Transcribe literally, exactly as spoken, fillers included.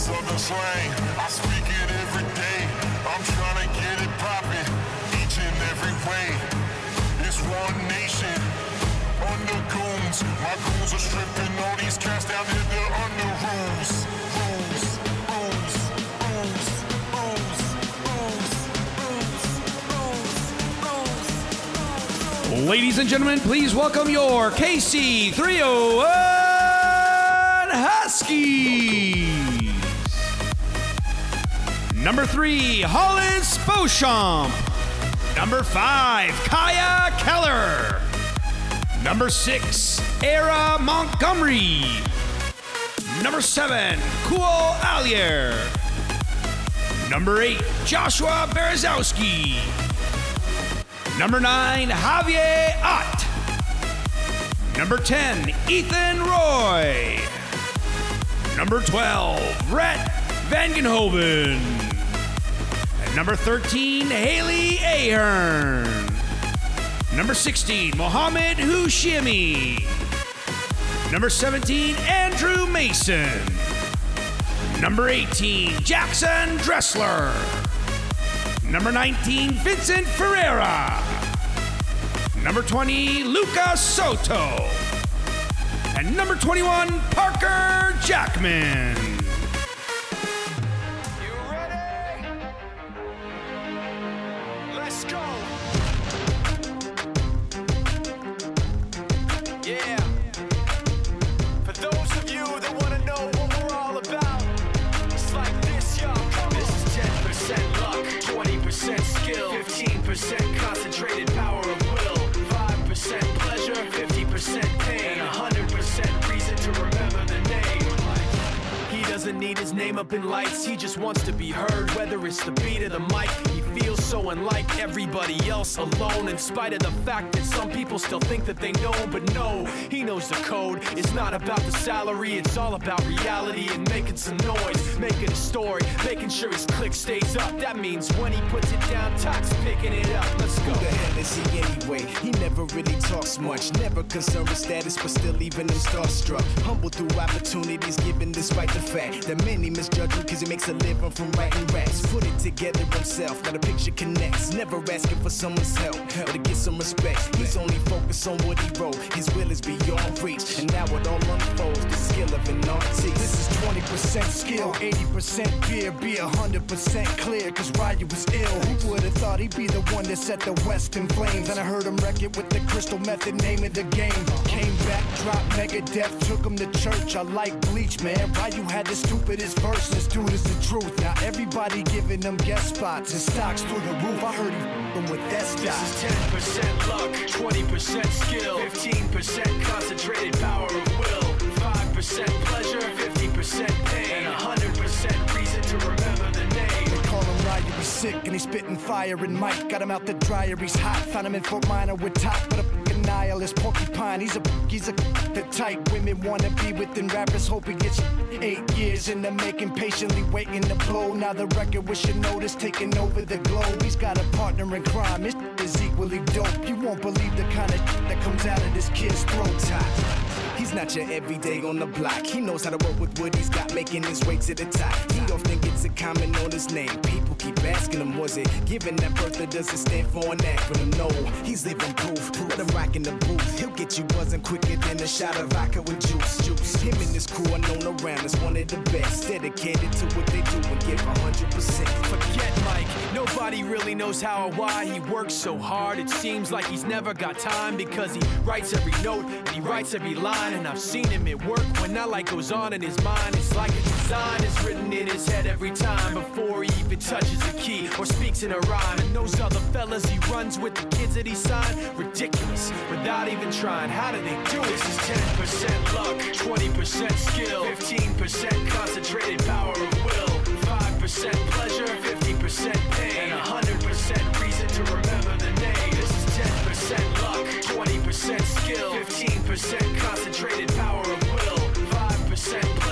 southern slang, I speak it every day. I'm trying to get it poppin', each and every way. It's one nation, under goons. My goons are stripping all these cats down to the under rules. Rules, rules, rules, rules, rules, rules, rules, rules. Ladies and gentlemen, please welcome your K C three oh one Huskies. Number three, Hollis Beauchamp. Number five, Kaya Keller. Number six, Era Montgomery. Number seven, Kuo Allier. Number eight, Joshua Berezowski. Number nine, Javier Ott. Number ten, Ethan Roy. Number twelve, Rhett Vangenhoven. And number thirteen, Haley Ahern. Number sixteen, Mohammed Houshimi. Number seventeen, Andrew Mason. Number eighteen, Jackson Dressler. Number nineteen, Vincent Ferreira. Number twenty, Lucas Soto. And number twenty-one, Parker Jackman. You ready? Let's go. Yeah. For those of you that want to know what we're all about, it's like this, y'all. Come this on. Is ten percent luck, twenty percent skill, fifteen percent concentrated power of will, five percent pleasure, fifty percent pain, and one hundred percent reason to remember the name. He doesn't need his name up in lights, he just wants to be heard, whether it's the beat of the mic. He feels so unlike everybody else, alone, in spite of the fact that some people still think that they know, but no, he knows the code. It's not about the salary, it's all about reality and making some noise, making a story, making sure his click stays up. That means when he puts it down, Tox picking it up. Let's go. Who the hell is he anyway? He never really talks much, never concerned with status, but still leaving him starstruck. Humble through opportunities given despite the fact that many misjudge him because he makes a living from writing raps. Put it together himself, now the picture connects. Never asking for someone's help or to get some respect. He's only focused on what he wrote. His will is beyond reach, and now it all unfolds. The skill of an artist. This is twenty percent skill, eighty percent fear, be one hundred percent clear, cause Ryu was ill. Who would've thought he'd be the one that set the West in flames? And I heard him wreck it with the Crystal Method, name of the game. Came back, dropped Megadeth, took him to church. I like Bleach, man. Ryu had the stupidest verse, this dude is the truth. Now everybody giving them guest spots and stocks through the roof. I heard he f***ing with that stock. This is ten percent luck, twenty percent skill, fifteen percent concentrated power of will, five percent pleasure, fifty percent pain, and one hundred percent reason to remember the name. They call him Ryu, he's sick and he's spitting fire and Mike. Got him out the dryer, he's hot. Found him in Fort Minor with top, but a f***ing nihilist porcupine. He's a he's a the type women wanna be with, and rappers hope he gets eight years in the making, patiently waiting to blow. Now the record with your notice taking over the globe. He's got a partner in crime, his is equally dope. You won't believe the kind of that comes out of this kid's throat. Top. He's not your everyday on the block. He knows how to work with what he's got, making his way to the top. He often gets a comment on his name. People keep asking him, was it given that birth or does it stand for an acronym? No, he's living proof. Let him rock in the booth. He'll get you buzzing quicker than a shot of vodka with juice. Juice. Him and his crew are known around as one of the best. Dedicated to what they do and give one hundred percent. Forget Mike, nobody really knows how or why he works so hard. It seems like he's never got time because he writes every note and he writes every line. And I've seen him at work when that light goes on in his mind. It's like a design is written in his head every time before he even touches a key or speaks in a rhyme. And those other fellas he runs with, the kids that he signed, ridiculous, without even trying. How do they do it? This is ten percent luck, twenty percent skill, fifteen percent concentrated power of will, five percent pleasure, fifty percent pain, and one hundred percent reason to remember the name. This is ten percent luck, twenty percent skill, fifteen percent concentrated power of will, five percent